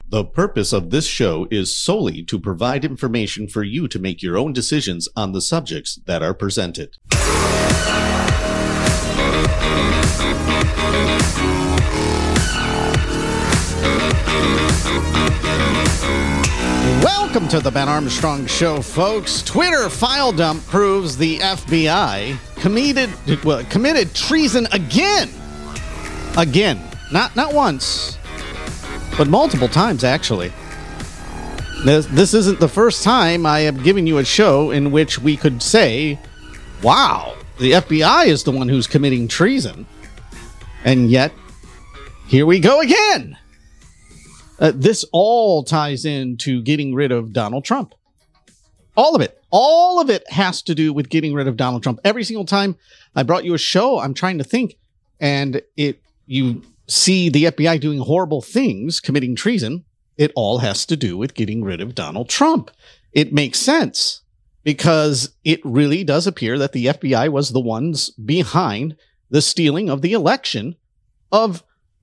The purpose of this show is solely to provide information for you to make your own decisions on the subjects that are presented. Welcome to the Ben Armstrong Show, folks. Twitter file dump proves the FBI committed treason again. Again. Not once, but multiple times, actually. This isn't the first time I have given you a show in which we could say, wow, the FBI is the one who's committing treason. And yet, here we go again. This all ties into getting rid of Donald Trump. All of it. All of it has to do with getting rid of Donald Trump. Every single time I brought you a show, I'm trying to think, and you see the FBI doing horrible things, committing treason, it all has to do with getting rid of Donald Trump. It makes sense because it really does appear that the FBI was the ones behind the stealing of the election of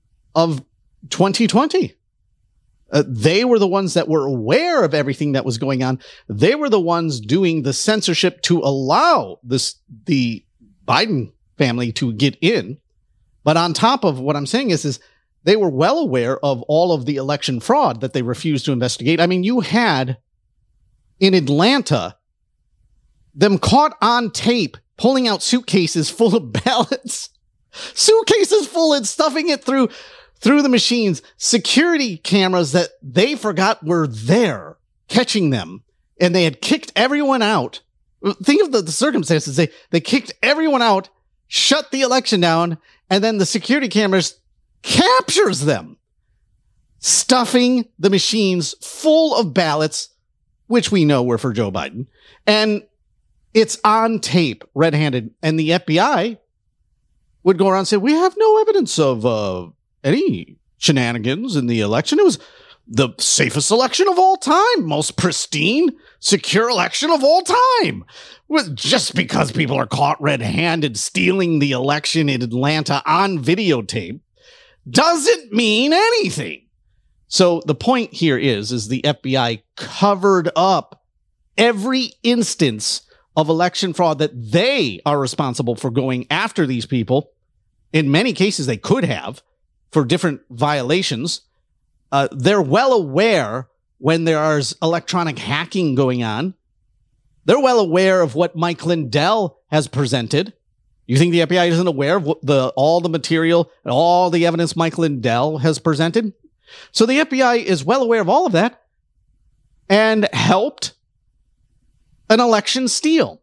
2020. They were the ones that were aware of everything that was going on. They were the ones doing the censorship to allow the Biden family to get in. But on top of what I'm saying is they were well aware of all of the election fraud that they refused to investigate. I mean, you had in Atlanta them caught on tape pulling out suitcases full of ballots, suitcases full and stuffing it through the machines, security cameras that they forgot were there, catching them, and they had kicked everyone out. Think of the circumstances. They kicked everyone out, shut the election down, and then the security cameras captures them, stuffing the machines full of ballots, which we know were for Joe Biden. And it's on tape, red-handed. And the FBI would go around and say, we have no evidence of any shenanigans in the election. It was the safest election of all time, most pristine, secure election of all time. Just because people are caught red-handed stealing the election in Atlanta on videotape doesn't mean anything. So the point here is the FBI covered up every instance of election fraud that they are responsible for going after these people. In many cases, they could have for different violations. They're well aware when there's electronic hacking going on. They're well aware of what Mike Lindell has presented. You think the FBI isn't aware of all the material and all the evidence Mike Lindell has presented? So the FBI is well aware of all of that and helped an election steal.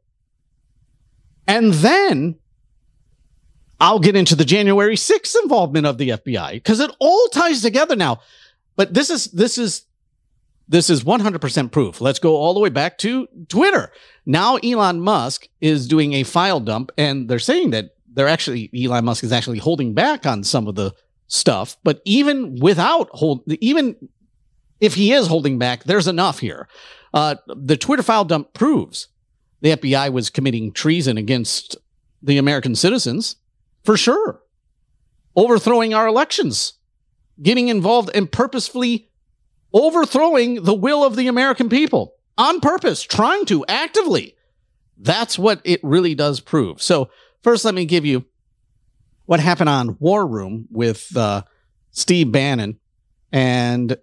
And then I'll get into the January 6th involvement of the FBI because it all ties together now. But this is 100% proof. Let's go all the way back to Twitter. Now Elon Musk is doing a file dump, and they're saying that Elon Musk is actually holding back on some of the stuff. But even if he is holding back, there's enough here. The Twitter file dump proves the FBI was committing treason against the American citizens, for sure. Overthrowing our elections, getting involved and purposefully overthrowing the will of the American people on purpose, trying to actively. That's what it really does prove. So first, let me give you what happened on War Room with Steve Bannon. And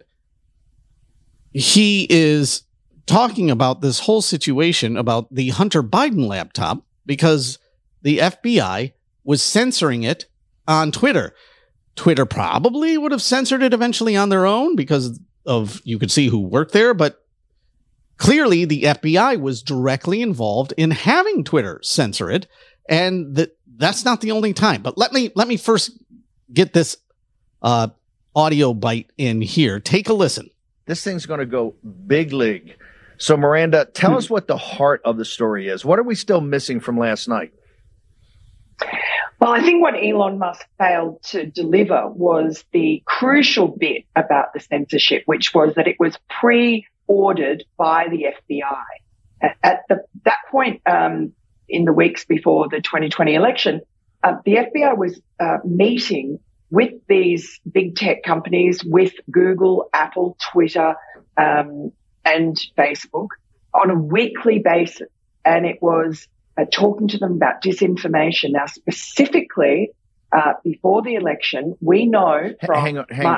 he is talking about this whole situation about the Hunter Biden laptop because the FBI was censoring it on Twitter. Twitter probably would have censored it eventually on their own because you could see who worked there, but clearly the FBI was directly involved in having Twitter censor it, and that's not the only time. But let me first get this audio bite in here. Take a listen. This thing's going to go big league. So Miranda, tell us what the heart of the story is. What are we still missing from last night? Well, I think what Elon Musk failed to deliver was the crucial bit about the censorship, which was that it was pre-ordered by the FBI. At that point, in the weeks before the 2020 election, the FBI was meeting with these big tech companies, with Google, Apple, Twitter, and Facebook on a weekly basis. And it was talking to them about disinformation. Now, specifically, before the election, we know from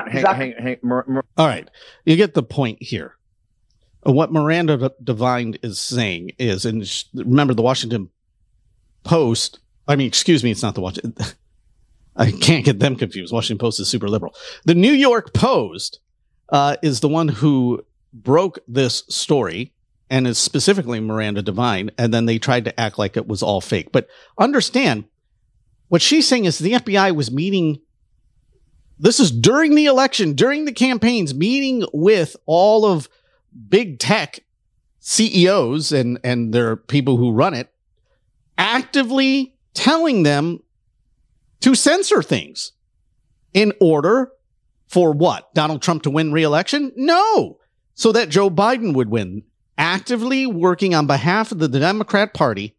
All right. You get the point here. What Miranda Devine is saying is, and remember the Washington Post, it's not the Washington. I can't get them confused. Washington Post is super liberal. The New York Post is the one who broke this story, and is specifically Miranda Devine, and then they tried to act like it was all fake. But understand, what she's saying is the FBI was meeting, this is during the election, during the campaigns, meeting with all of big tech CEOs and their people who run it, actively telling them to censor things in order for what? Donald Trump to win re-election? No. So that Joe Biden would win. Actively working on behalf of the Democrat Party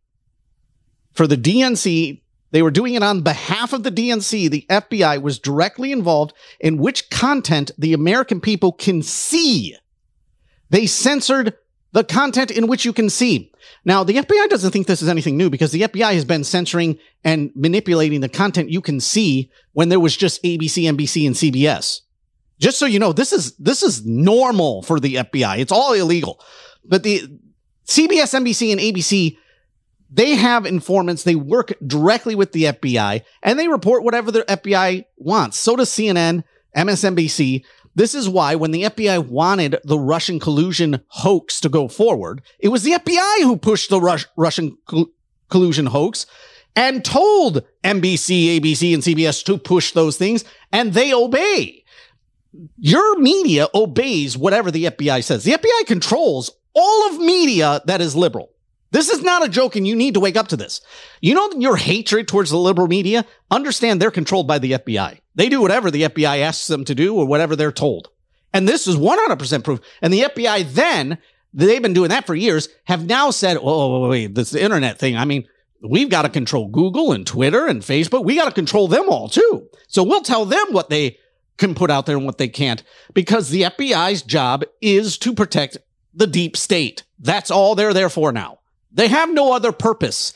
for the DNC. They were doing it on behalf of the DNC. The FBI was directly involved in which content the American people can see. They censored the content in which you can see. Now, the FBI doesn't think this is anything new because the FBI has been censoring and manipulating the content you can see when there was just ABC, NBC, and CBS. Just so you know, this is normal for the FBI. It's all illegal. But the CBS, NBC, and ABC, they have informants. They work directly with the FBI, and they report whatever the FBI wants. So does CNN, MSNBC. This is why when the FBI wanted the Russian collusion hoax to go forward, it was the FBI who pushed the Russian collusion hoax and told NBC, ABC, and CBS to push those things, and they obey. Your media obeys whatever the FBI says. The FBI controls all of media that is liberal. This is not a joke, and you need to wake up to this. You know your hatred towards the liberal media? Understand they're controlled by the FBI. They do whatever the FBI asks them to do or whatever they're told. And this is 100% proof. And the FBI then, they've been doing that for years, have now said, oh, wait, this internet thing. I mean, we've got to control Google and Twitter and Facebook. We got to control them all too. So we'll tell them what they can put out there and what they can't, because the FBI's job is to protect the deep state. That's all they're there for now. They have no other purpose.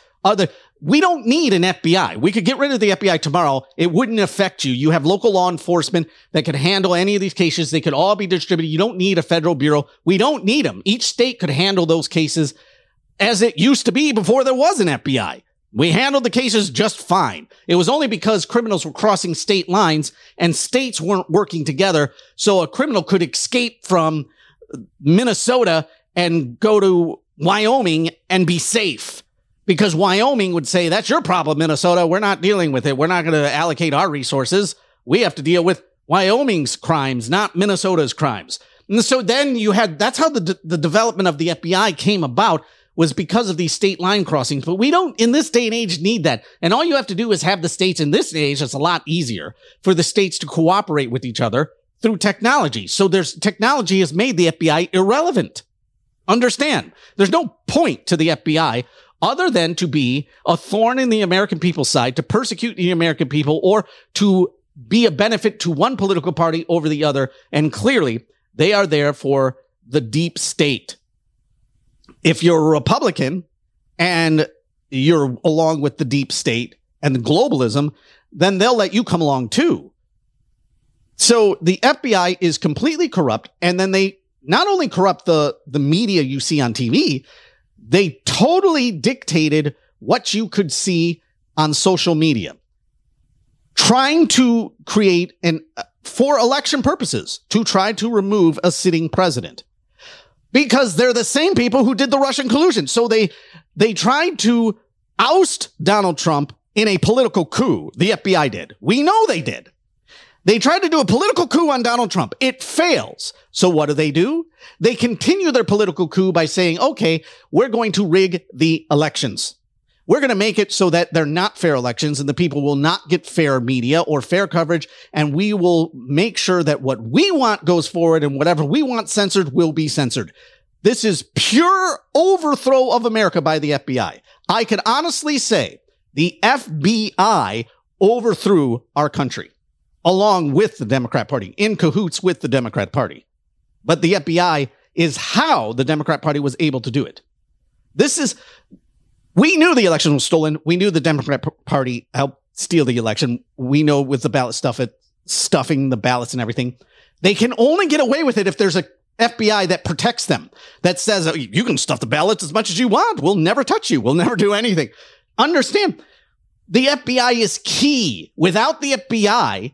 We don't need an FBI. We could get rid of the FBI tomorrow. It wouldn't affect you. You have local law enforcement that could handle any of these cases. They could all be distributed. You don't need a federal bureau. We don't need them. Each state could handle those cases as it used to be before there was an FBI. We handled the cases just fine. It was only because criminals were crossing state lines and states weren't working together, so a criminal could escape from Minnesota and go to Wyoming and be safe. Because Wyoming would say, that's your problem, Minnesota. We're not dealing with it. We're not going to allocate our resources. We have to deal with Wyoming's crimes, not Minnesota's crimes. And so then that's how the development of the FBI came about, was because of these state line crossings. But we don't, in this day and age, need that. And all you have to do is have the states, in this age, it's a lot easier for the states to cooperate with each other through technology. So technology has made the FBI irrelevant. Understand, there's no point to the FBI other than to be a thorn in the American people's side, to persecute the American people, or to be a benefit to one political party over the other. And clearly, they are there for the deep state. If you're a Republican and you're along with the deep state and the globalism, then they'll let you come along too. So the FBI is completely corrupt, and then they not only corrupt the media you see on TV, they totally dictated what you could see on social media, trying to create for election purposes, to try to remove a sitting president, because they're the same people who did the Russian collusion. So they tried to oust Donald Trump in a political coup. The FBI did. We know they did. They tried to do a political coup on Donald Trump. It fails. So what do? They continue their political coup by saying, okay, we're going to rig the elections. We're going to make it so that they're not fair elections and the people will not get fair media or fair coverage. And we will make sure that what we want goes forward and whatever we want censored will be censored. This is pure overthrow of America by the FBI. I can honestly say the FBI overthrew our country. along with the Democrat Party, in cahoots with the Democrat Party. But the FBI is how the Democrat Party was able to do it. We knew the election was stolen. We knew the Democrat Party helped steal the election. We know with the ballot stuffing the ballots and everything. They can only get away with it if there's a FBI that protects them, that says, oh, you can stuff the ballots as much as you want. We'll never touch you. We'll never do anything. Understand, the FBI is key. Without the FBI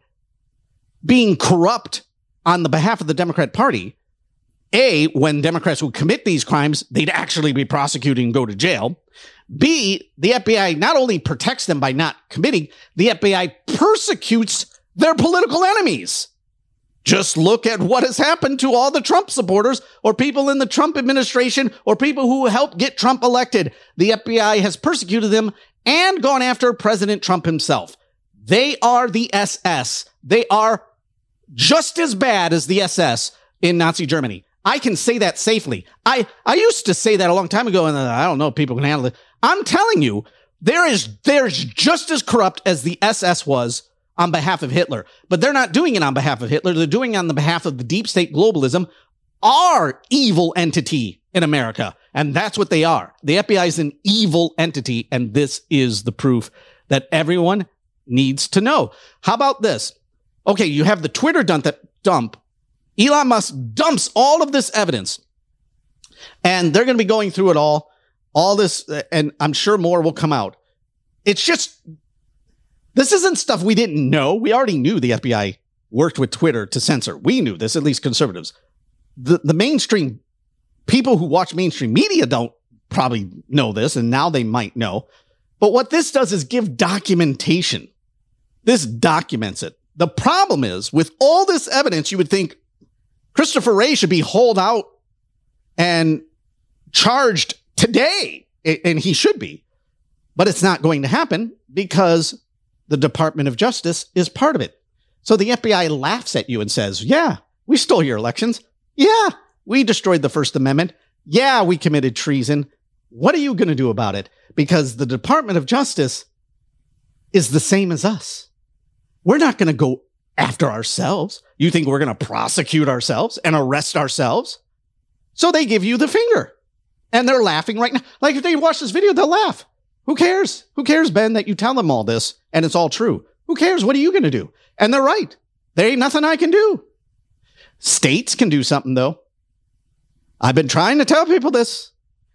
being corrupt on the behalf of the Democrat Party, A, when Democrats would commit these crimes, they'd actually be prosecuted and go to jail. B, the FBI not only protects them by not committing, the FBI persecutes their political enemies. Just look at what has happened to all the Trump supporters or people in the Trump administration or people who helped get Trump elected. The FBI has persecuted them and gone after President Trump himself. They are the SS. They are just as bad as the SS in Nazi Germany. I can say that safely. I used to say that a long time ago, and I don't know if people can handle it. I'm telling you, there's just as corrupt as the SS was on behalf of Hitler. But they're not doing it on behalf of Hitler. They're doing it on the behalf of the deep state globalism, our evil entity in America. And that's what they are. The FBI is an evil entity, and this is the proof that everyone needs to know. How about this? Okay, you have the Twitter dump. Elon Musk dumps all of this evidence, and they're going to be going through it all this, and I'm sure more will come out. It's just, this isn't stuff we didn't know. We already knew the FBI worked with Twitter to censor. We knew this, at least conservatives. The mainstream people who watch mainstream media don't probably know this, and now they might know. But what this does is give documentation. This documents it. The problem is, with all this evidence, you would think Christopher Wray should be hauled out and charged today, and he should be. But it's not going to happen because the Department of Justice is part of it. So the FBI laughs at you and says, yeah, we stole your elections. Yeah, we destroyed the First Amendment. Yeah, we committed treason. What are you going to do about it? Because the Department of Justice is the same as us. We're not going to go after ourselves. You think we're going to prosecute ourselves and arrest ourselves? So they give you the finger. And they're laughing right now. Like if they watch this video, they'll laugh. Who cares? Who cares, Ben, that you tell them all this and it's all true? Who cares? What are you going to do? And they're right. There ain't nothing I can do. States can do something, though. I've been trying to tell people this.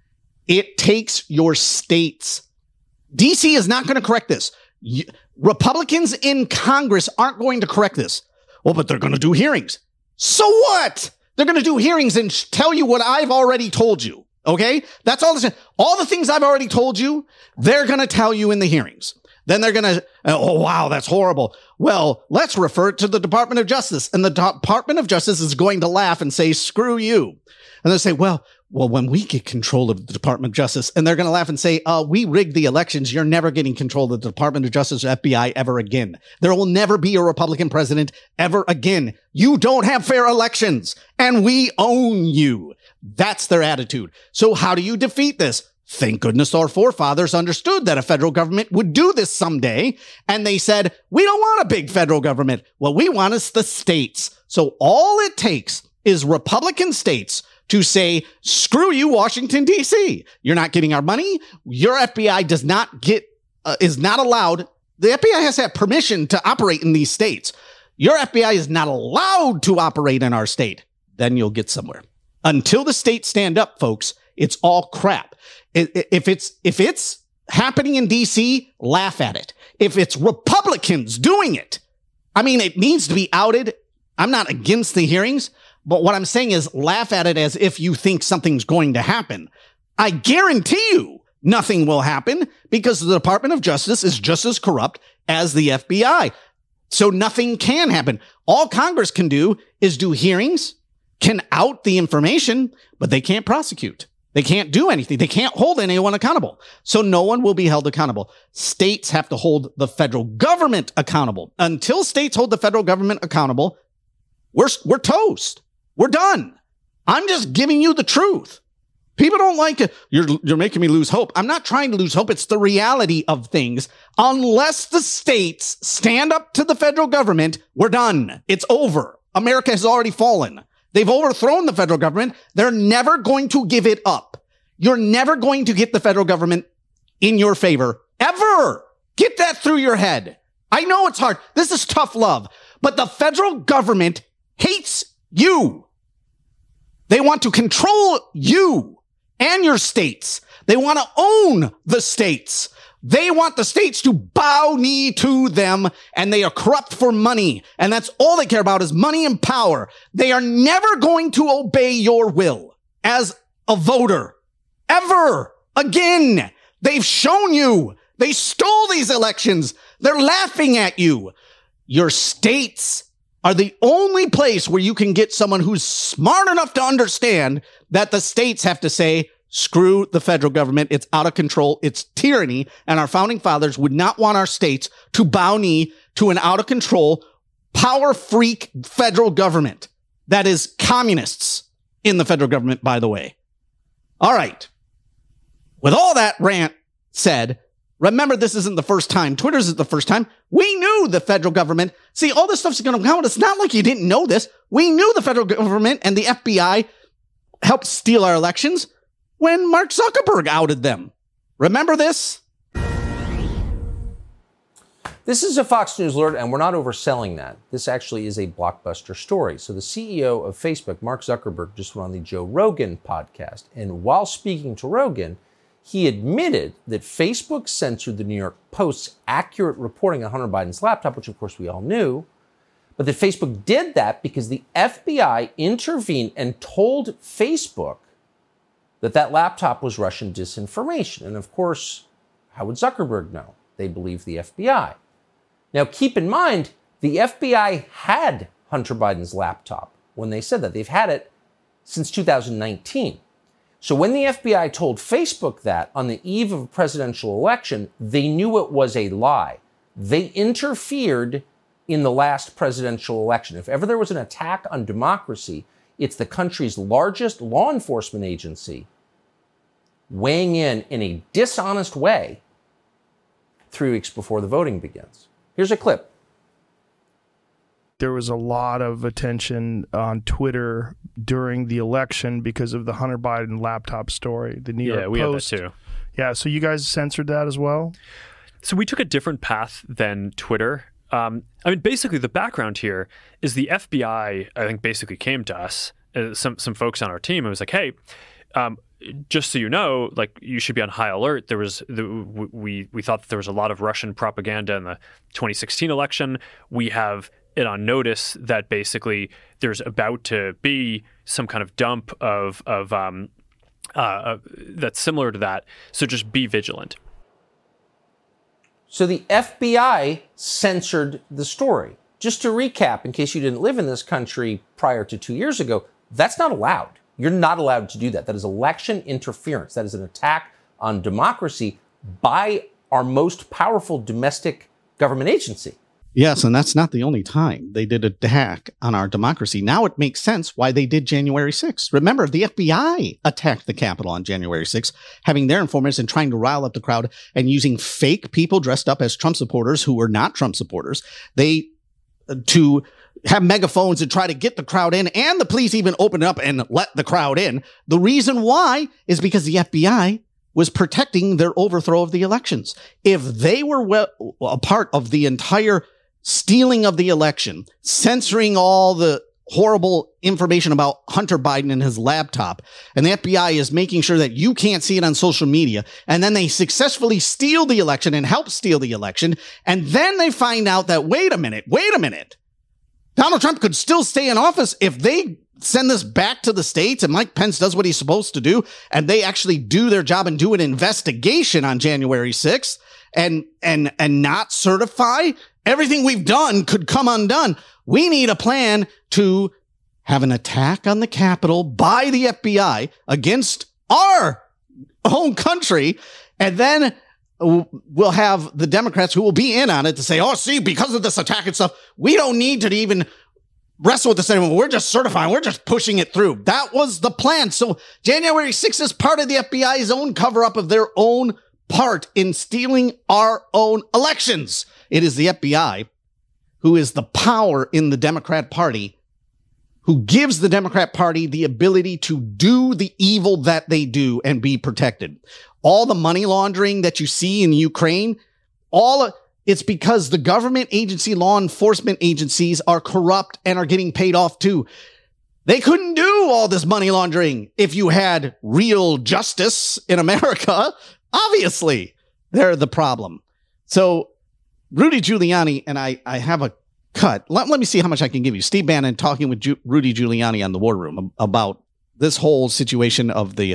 It takes your states. DC is not going to correct this. Republicans in Congress aren't going to correct this. Well, but they're going to do hearings. So what? They're going to do hearings and tell you what I've already told you. Okay? That's all. All the things I've already told you, they're going to tell you in the hearings. Then they're going to, oh, wow, that's horrible. Well, let's refer it to the Department of Justice. And the Department of Justice is going to laugh and say, screw you. And they'll say, well, when we get control of the Department of Justice, and they're going to laugh and say, we rigged the elections. You're never getting control of the Department of Justice or FBI ever again. There will never be a Republican president ever again. You don't have fair elections, and we own you. That's their attitude. So how do you defeat this? Thank goodness our forefathers understood that a federal government would do this someday. And they said, we don't want a big federal government. What we want is the states. So all it takes is Republican states to say, screw you, Washington, D.C. You're not getting our money. Your FBI does not get, is not allowed. The FBI has to have permission to operate in these states. Your FBI is not allowed to operate in our state. Then you'll get somewhere. Until the states stand up, folks, it's all crap. If it's happening in D.C., laugh at it. If it's Republicans doing it, I mean, it needs to be outed. I'm not against the hearings, but what I'm saying is laugh at it as if you think something's going to happen. I guarantee you nothing will happen because the Department of Justice is just as corrupt as the FBI. So nothing can happen. All Congress can do is do hearings, can out the information, but they can't prosecute. They can't do anything. They can't hold anyone accountable. So no one will be held accountable. States have to hold the federal government accountable. Until states hold the federal government accountable, we're toast. We're done. I'm just giving you the truth. People don't like it. You're making me lose hope. I'm not trying to lose hope. It's the reality of things. Unless the states stand up to the federal government, we're done. It's over. America has already fallen. They've overthrown the federal government. They're never going to give it up. You're never going to get the federal government in your favor. Ever. Get that through your head. I know it's hard. This is tough love. But the federal government hates you. They want to control you and your states. They want to own the states. They want the states to bow knee to them, and they are corrupt for money. And that's all they care about is money and power. They are never going to obey your will as a voter. Ever again. They've shown you. They stole these elections. They're laughing at you. Your states are the only place where you can get someone who's smart enough to understand that the states have to say, screw the federal government. It's out of control. It's tyranny. And our founding fathers would not want our states to bow knee to an out of control, power freak federal government that is communists in the federal government, by the way. All right. With all that rant said, remember, this isn't the first time. Twitter's is the first time. We knew the federal government. See, all this stuff's going to count. It's not like you didn't know this. We knew the federal government and the FBI helped steal our elections when Mark Zuckerberg outed them. Remember this? This is a Fox News alert, and we're not overselling that. This actually is a blockbuster story. So the CEO of Facebook, Mark Zuckerberg, just went on the Joe Rogan podcast. And while speaking to Rogan, he admitted that Facebook censored the New York Post's accurate reporting on Hunter Biden's laptop, which of course we all knew, but that Facebook did that because the FBI intervened and told Facebook that that laptop was Russian disinformation. And of course, how would Zuckerberg know? They believe the FBI. Now, keep in mind, the FBI had Hunter Biden's laptop when they said that. They've had it since 2019. So when the FBI told Facebook that on the eve of a presidential election, they knew it was a lie. They interfered in the last presidential election. If ever there was an attack on democracy, it's the country's largest law enforcement agency weighing in a dishonest way 3 weeks before the voting begins. Here's a clip. There was a lot of attention on Twitter during the election because of the Hunter Biden laptop story. The New York Post. Yeah, we have that too. Yeah, so you guys censored that as well? So we took a different path than Twitter. I mean, basically the background here is the FBI, I think, basically came to us, some folks on our team, and was like, hey, just so you know, like, you should be on high alert. There was we thought that there was a lot of Russian propaganda in the 2016 election. We have it on notice that basically there's about to be some kind of dump of that's similar to that. So just be vigilant. So the FBI censored the story. Just to recap, in case you didn't live in this country prior to 2 years ago, that's not allowed. You're not allowed to do that. That is election interference. That is an attack on democracy by our most powerful domestic government agency. Yes, and that's not the only time they did an attack on our democracy. Now it makes sense why they did January 6th. Remember, the FBI attacked the Capitol on January 6th, having their informants and trying to rile up the crowd and using fake people dressed up as Trump supporters who were not Trump supporters. To have megaphones and try to get the crowd in, and the police even opened up and let the crowd in. The reason why is because the FBI was protecting their overthrow of the elections. If they were a part of the entire stealing of the election, censoring all the horrible information about Hunter Biden and his laptop, and the FBI is making sure that you can't see it on social media, and then they successfully steal the election and help steal the election, and then they find out that, wait a minute, Donald Trump could still stay in office if they send this back to the states and Mike Pence does what he's supposed to do, and they actually do their job and do an investigation on January 6th and not certify. Everything we've done could come undone. We need a plan to have an attack on the Capitol by the FBI against our own country. And then we'll have the Democrats who will be in on it to say, oh, see, because of this attack and stuff, we don't need to even wrestle with this anymore. We're just certifying. We're just pushing it through. That was the plan. So January 6th is part of the FBI's own cover-up of their own part in stealing our own elections. It is the FBI who is the power in the Democrat Party, who gives the Democrat Party the ability to do the evil that they do and be protected. All the money laundering that you see in Ukraine, it's because the government agency, law enforcement agencies are corrupt and are getting paid off too. They couldn't do all this money laundering if you had real justice in America. Obviously, they're the problem. So Rudy Giuliani, and I have a cut. Let me see how much I can give you. Steve Bannon talking with Rudy Giuliani on the War Room about this whole situation of the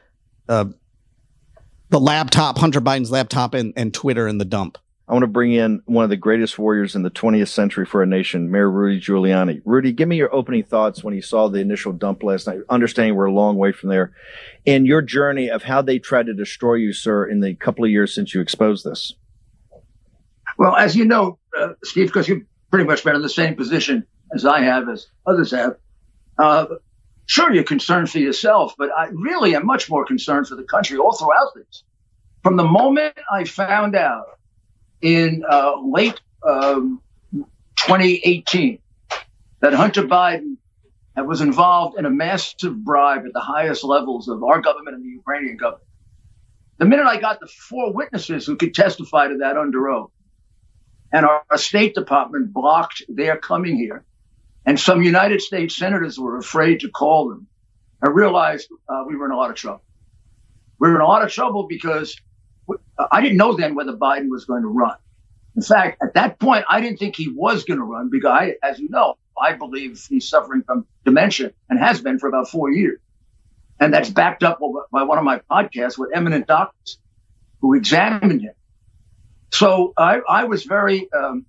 laptop, Hunter Biden's laptop, and Twitter and the dump. I want to bring in one of the greatest warriors in the 20th century for a nation, Mayor Rudy Giuliani. Rudy, give me your opening thoughts when you saw the initial dump last night, understanding we're a long way from there, and your journey of how they tried to destroy you, sir, in the couple of years since you exposed this. Well, as you know, Steve, because you've pretty much been in the same position as I have, as others have, sure, you're concerned for yourself, but I really am much more concerned for the country all throughout this. From the moment I found out in late 2018 that Hunter Biden was involved in a massive bribe at the highest levels of our government and the Ukrainian government. The minute I got the 4 witnesses who could testify to that under oath, and our State Department blocked their coming here, and some United States senators were afraid to call them, I realized we were in a lot of trouble. We were in a lot of trouble because I didn't know then whether Biden was going to run. In fact, at that point, I didn't think he was going to run because, as you know, I believe he's suffering from dementia and has been for about 4 years. And that's backed up by one of my podcasts with eminent doctors who examined him. So I was very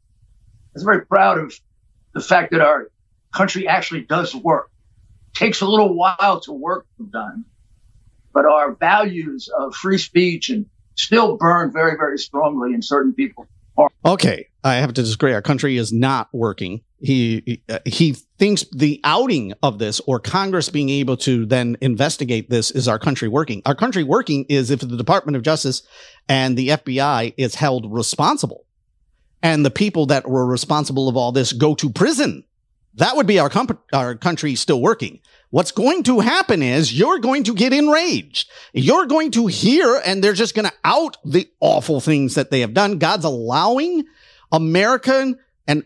proud of the fact that our country actually does work. It takes a little while to work sometimes, but our values of free speech and still burn very, very strongly in certain people. Okay, I have to disagree. Our country is not working. He thinks the outing of this or Congress being able to then investigate this is our country working. Our country working is if the Department of Justice and the FBI is held responsible and the people that were responsible of all this go to prison. That would be our country still working. What's going to happen is you're going to get enraged. You're going to hear, and they're just going to out the awful things that they have done. God's allowing Americans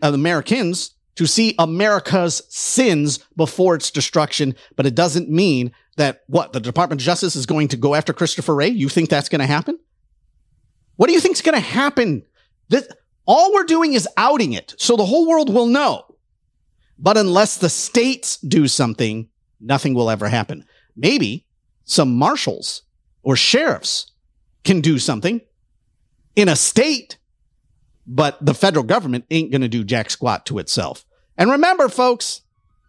to see America's sins before its destruction. But it doesn't mean that the Department of Justice is going to go after Christopher Wray. You think that's going to happen? What do you think is going to happen? All we're doing is outing it. So the whole world will know. But unless the states do something, nothing will ever happen. Maybe some marshals or sheriffs can do something in a state, but the federal government ain't going to do jack squat to itself. And remember, folks,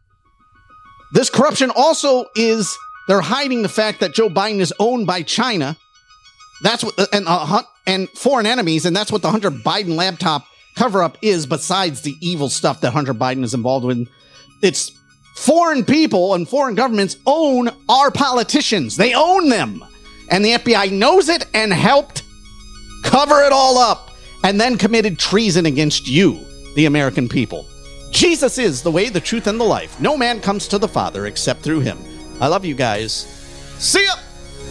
this corruption also is, they're hiding the fact that Joe Biden is owned by China. That's what, and foreign enemies, and that's what the Hunter Biden laptop cover-up is, besides the evil stuff that Hunter Biden is involved with. It's foreign people and foreign governments own our politicians. They own them. And the FBI knows it and helped cover it all up and then committed treason against you, the American people. Jesus is the way, the truth, and the life. No man comes to the Father except through him. I love you guys. See ya!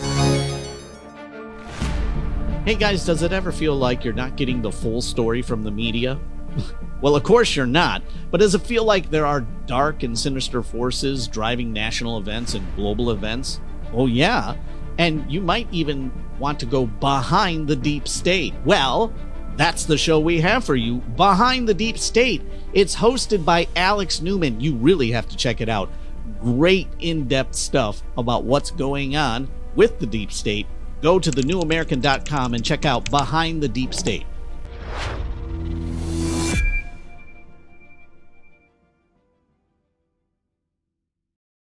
Hey guys, does it ever feel like you're not getting the full story from the media? Well, of course you're not, but does it feel like there are dark and sinister forces driving national events and global events? Oh yeah, and you might even want to go behind the deep state. Well, that's the show we have for you, Behind the Deep State. It's hosted by Alex Newman. You really have to check it out. Great in-depth stuff about what's going on with the deep state. Go to thenewamerican.com and check out Behind the Deep State.